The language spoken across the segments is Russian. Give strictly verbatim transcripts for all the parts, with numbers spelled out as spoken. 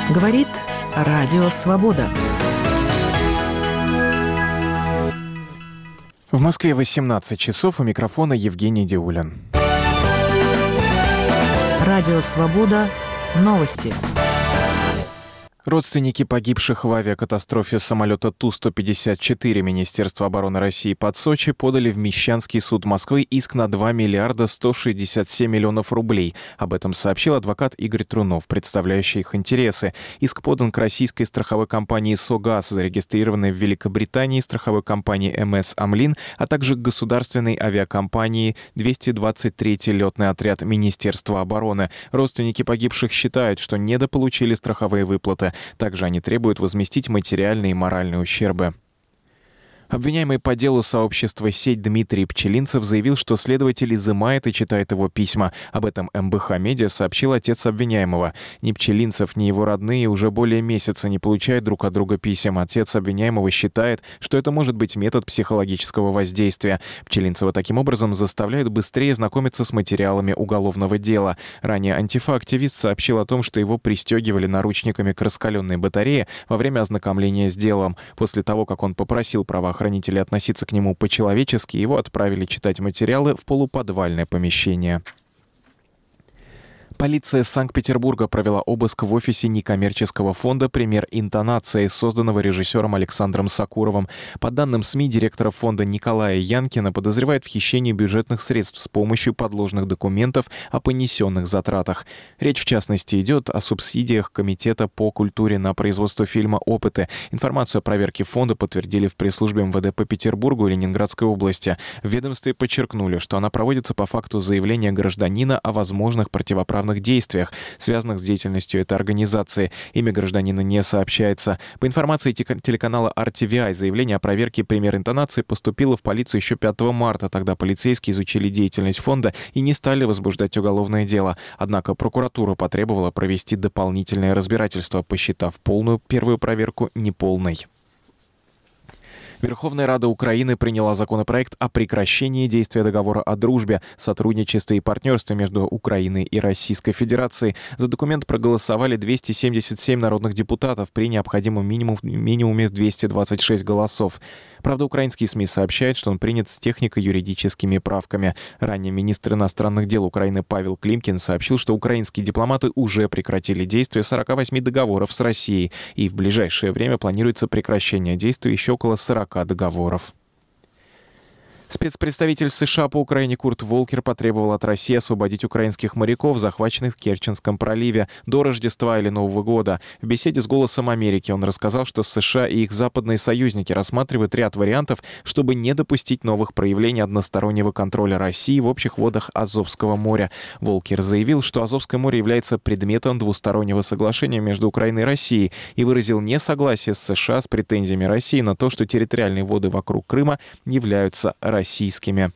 Говорит Радио Свобода. В Москве восемнадцать часов, у микрофона Евгений Диулин. Радио Свобода. Новости. Родственники погибших в авиакатастрофе самолета Ту сто пятьдесят четыре Министерства обороны России под Сочи подали в Мещанский суд Москвы иск на два миллиарда сто шестьдесят семь миллионов рублей. Об этом сообщил адвокат Игорь Трунов, представляющий их интересы. Иск подан к российской страховой компании «Согаз», зарегистрированной в Великобритании, страховой компании эм эс «Амлин», а также к государственной авиакомпании двести двадцать третий летный отряд Министерства обороны. Родственники погибших считают, что недополучили страховые выплаты. Также они требуют возместить материальные и моральные ущербы. Обвиняемый по делу сообщества «Сеть» Дмитрий Пчелинцев заявил, что следователь изымает и читает его письма. Об этом эм бэ ха Медиа сообщил отец обвиняемого. Ни Пчелинцев, ни его родные уже более месяца не получают друг от друга писем. Отец обвиняемого считает, что это может быть метод психологического воздействия. Пчелинцева таким образом заставляют быстрее знакомиться с материалами уголовного дела. Ранее антифа-активист сообщил о том, что его пристегивали наручниками к раскаленной батарее во время ознакомления с делом. После того, как он попросил правоохранителей Правоохранители относиться к нему по-человечески, его отправили читать материалы в полуподвальное помещение. Полиция Санкт-Петербурга провела обыск в офисе некоммерческого фонда «Пример интонации», созданного режиссером Александром Сакуровым. По данным СМИ, директора фонда Николая Янкина подозревают в хищении бюджетных средств с помощью подложных документов о понесенных затратах. Речь, в частности, идет о субсидиях Комитета по культуре на производство фильма «Опыты». Информацию о проверке фонда подтвердили в пресс-службе эм вэ дэ по Петербургу и Ленинградской области. В ведомстве подчеркнули, что она проводится по факту заявления гражданина о возможных противоправных действиях, связанных с деятельностью этой организации. Имя гражданина не сообщается. По информации телеканала ар ти ви ай, заявление о проверке «Пример интонации» поступило в полицию еще пятого марта. Тогда полицейские изучили деятельность фонда и не стали возбуждать уголовное дело. Однако прокуратура потребовала провести дополнительное разбирательство, посчитав полную первую проверку неполной. Верховная Рада Украины приняла законопроект о прекращении действия договора о дружбе, сотрудничестве и партнерстве между Украиной и Российской Федерацией. За документ проголосовали двести семьдесят семь народных депутатов при необходимом минимум, минимуме двести двадцать шесть голосов. Правда, украинские СМИ сообщают, что он принят с технико-юридическими правками. Ранее министр иностранных дел Украины Павел Климкин сообщил, что украинские дипломаты уже прекратили действие сорока восьми договоров с Россией, и в ближайшее время планируется прекращение действия еще около сорока договоров. Спецпредставитель США по Украине Курт Волкер потребовал от России освободить украинских моряков, захваченных в Керченском проливе, до Рождества или Нового года. В беседе с «Голосом Америки» он рассказал, что США и их западные союзники рассматривают ряд вариантов, чтобы не допустить новых проявлений одностороннего контроля России в общих водах Азовского моря. Волкер заявил, что Азовское море является предметом двустороннего соглашения между Украиной и Россией, и выразил несогласие с США с претензиями России на то, что территориальные воды вокруг Крыма являются российскими.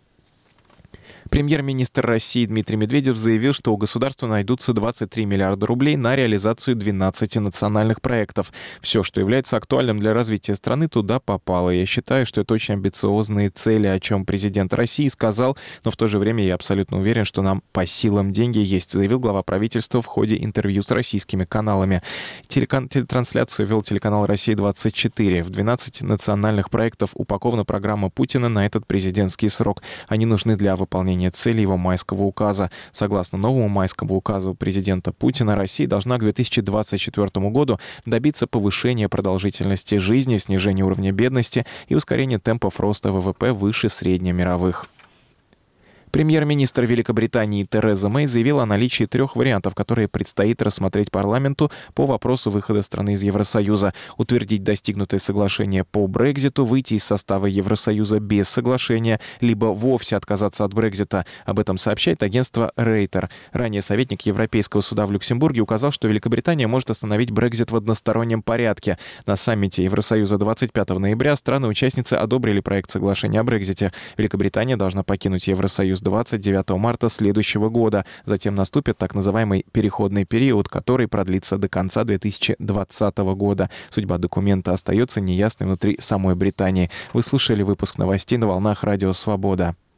Премьер-министр России Дмитрий Медведев заявил, что у государства найдутся двадцать три миллиарда рублей на реализацию двенадцати национальных проектов. Все, что является актуальным для развития страны, туда попало. Я считаю, что это очень амбициозные цели, о чем президент России сказал, но в то же время я абсолютно уверен, что нам по силам деньги есть, заявил глава правительства в ходе интервью с российскими каналами. Телекан... Телетрансляцию вел телеканал «Россия двадцать четыре». В двенадцати национальных проектов упакована программа Путина на этот президентский срок. Они нужны для выполнения цели его майского указа. Согласно новому майскому указу президента Путина, Россия должна к две тысячи двадцать четвёртому году добиться повышения продолжительности жизни, снижения уровня бедности и ускорения темпов роста вэ вэ пэ выше среднемировых. Премьер-министр Великобритании Тереза Мэй заявила о наличии трех вариантов, которые предстоит рассмотреть парламенту по вопросу выхода страны из Евросоюза. Утвердить достигнутое соглашение по Брекситу, выйти из состава Евросоюза без соглашения, либо вовсе отказаться от Брексита. Об этом сообщает агентство Рейтер. Ранее советник Европейского суда в Люксембурге указал, что Великобритания может остановить Брексит в одностороннем порядке. На саммите Евросоюза двадцать пятого ноября страны-участницы одобрили проект соглашения о Брексите. Великобритания должна покинуть Евросоюз двадцать девятого марта следующего года. Затем наступит так называемый переходный период, который продлится до конца две тысячи двадцатого года. Судьба документа остается неясной внутри самой Британии. Вы слушали выпуск новостей на волнах Радио Свобода.